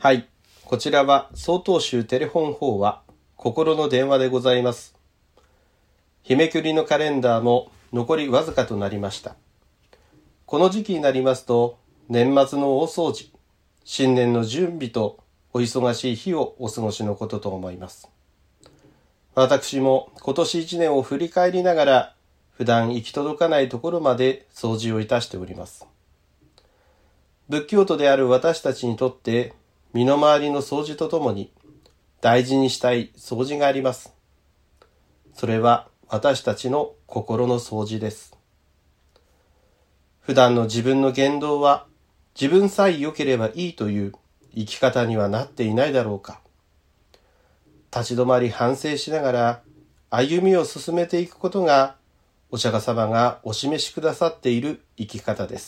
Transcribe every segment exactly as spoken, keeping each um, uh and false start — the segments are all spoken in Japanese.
はい。こちらは曹洞宗テレフォン法話、心の電話でございます。日めくりのカレンダーも残りわずかとなりました。この時期になりますと、年末の大掃除、新年の準備とお忙しい日をお過ごしのことと思います。私も今年一年を振り返りながら、普段行き届かないところまで掃除をいたしております。仏教徒である私たちにとって、身の回りの掃除とともに大事にしたい掃除があります。それは私たちの心の掃除です。普段の自分の言動は自分さえ良ければいいという生き方にはなっていないだろうか。立ち止まり反省しながら歩みを進めていくことがお釈迦様がお示しくださっている生き方です。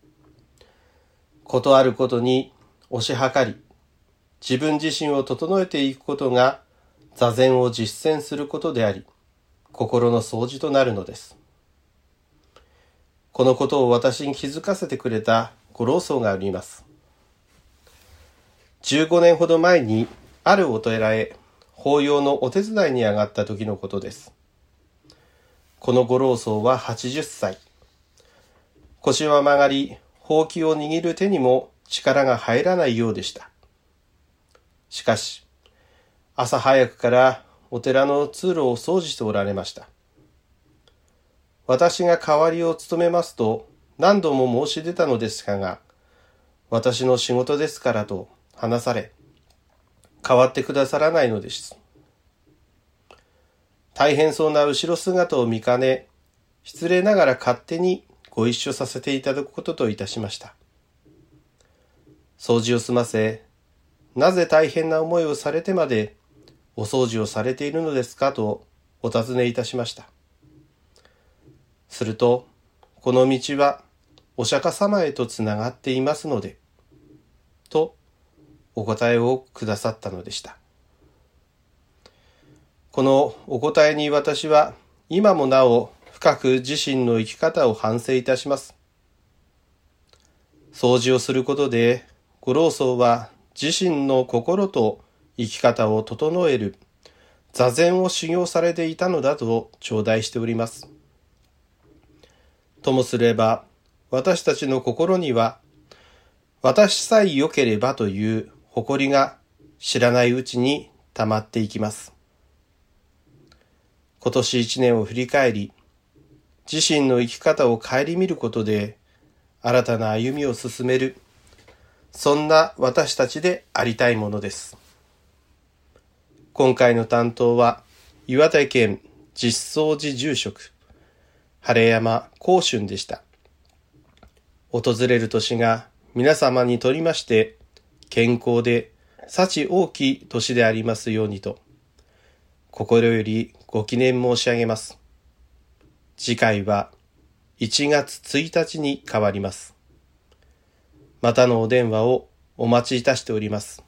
ことあることに推し量り、自分自身を整えていくことが座禅を実践することであり、心の掃除となるのです。このことを私に気づかせてくれたご老僧があります。じゅうごねんほど前にあるお寺へ法要のお手伝いに上がった時のことです。このご老僧ははちじゅっさい。腰は曲がり、ほうきを握る手にも力が入らないようでした。しかし、朝早くからお寺の通路を掃除しておられました。私が代わりを務めますと何度も申し出たのですが、私の仕事ですからと話され、代わってくださらないのです。大変そうな後ろ姿を見かね、失礼ながら勝手にご一緒させていただくことといたしました。掃除を済ませ、なぜ大変な思いをされてまでお掃除をされているのですかとお尋ねいたしました。すると、この道はお釈迦様へとつながっていますので、とお答えをくださったのでした。このお答えに私は今もなお深く自身の生き方を反省いたします。掃除をすることで、ご老僧は自身の心と生き方を整える座禅を修行されていたのだと頂戴しております。ともすれば、私たちの心には、私さえ良ければという誇りが知らないうちに溜まっていきます。今年一年を振り返り、自身の生き方を顧みることで、新たな歩みを進める、そんな私たちでありたいものです。今回の担当は、岩手県実相寺住職、晴山光春でした。訪れる年が皆様にとりまして、健康で幸多き年でありますようにと、心よりご記念申し上げます。次回はいちがつついたちに変わります。またのお電話をお待ちいたしております。